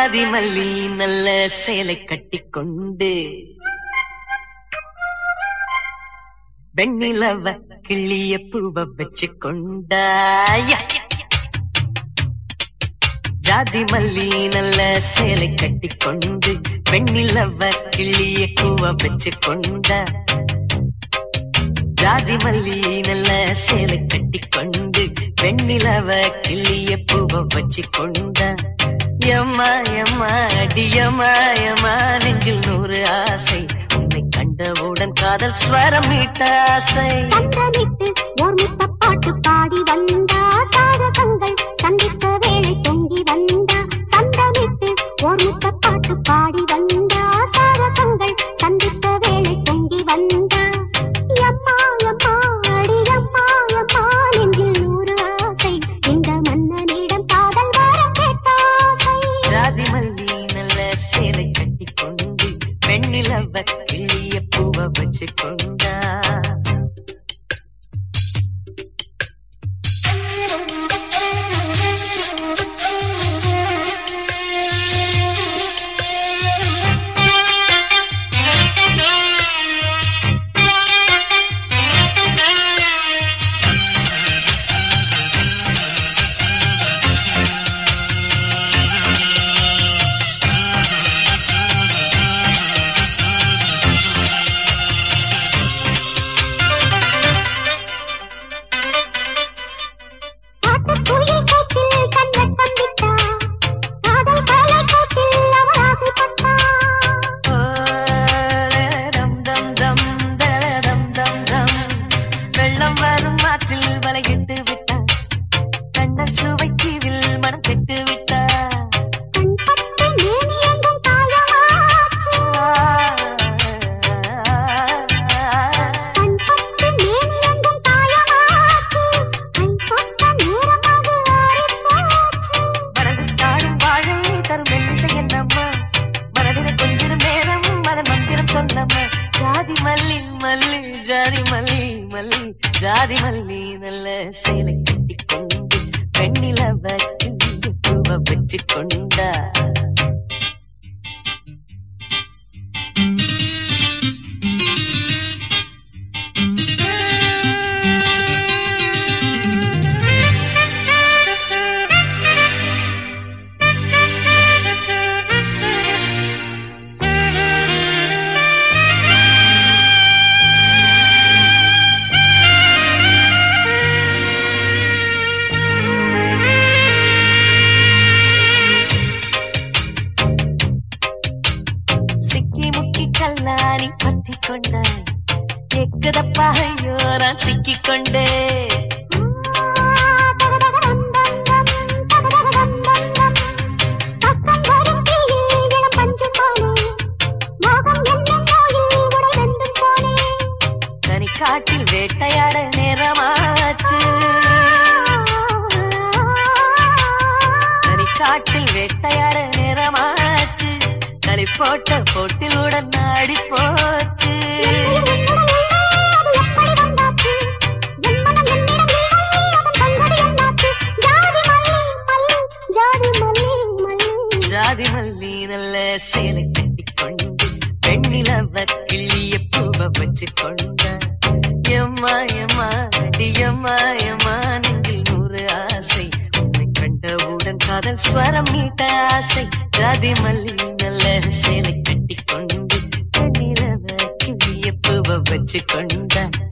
ஜாதி மல்லி நல்ல சேலை கட்டிக்கொண்டு வெண்ணிலவ கிள்ளிய பூவ வச்சு கொண்டாய ஜாதி மல்லி நல்ல சேலை கட்டிக்கொண்டு வெண்ணிலவ கிள்ளிய பூவ வச்சு கொண்டா ஜாதி மல்லி நல்ல சேலை கட்டிக்கொண்டு வெண்ணிலவ கிள்ளிய பூவ வச்சு கொண்டா எம்மா எம்மா அடியம்மா எம்மா நெஞ்சில் 100 ஆசை உன்னை கண்டவுடன் காதல் ஸ்வரம் மீட்ட ஆசை சந்தமிட்டு ஓர் முத்த பாட்டு பாடி வந்தா சாகசங்கள் சந்தித்த வேளை தொங்கி வந்தா சந்தமிட்டு ஓர் முத்த பாட்டு பாடி வந்தா சாகசங்கள் சந்தித்த வேளை தொங்கி வந்தா எம்மா எம்மா அடியம்மா எம்மா நெஞ்சில் 100 ஆசை இந்த மன்னனிடம் காதல் வரம் கேட்ட ஆசை ஜாதி மல்லி நல்ல சேலை கட்டிக்கொண்டு வெண்ணிலவ கிள்ளிய பூவ வச்சு கொண்டா ஜாதி மல்லி நல்ல சேலை கட்டிக்கொண்டு வெண்ணிலவ கிள்ளிய பூவ வச்சு கொண்டா கல்லாரி பத்தி கொண்டாய் எக்குதப்பா ஐயோ நான் சிக்கிக்கொண்டே தனிக்காட்டில் வேட்டையாட நேரமாச்சு தனிக்காட்டில் வேட்டையாட நேரமாச்சு களி போட்ட போட்டிலுடன் நாடி போச்சு ஜாதி மல்லி நல்ல சேலை கட்டிக்கொண்டு வெண்ணிலவ கிள்ளிய பூவ வச்சு கொண்டா எம்மா எம்மா அடியம்மா எம்மா நெஞ்சில் 100 ஆசை உன்னை கண்டவுடன் காதல் ஸ்வரம் மீட்ட ஆசை ஜாதி மல்லி நல்ல சேலை கட்டிக்கொண்டு வெண்ணிலவ கிள்ளிய பூவ வச்சு கொண்டா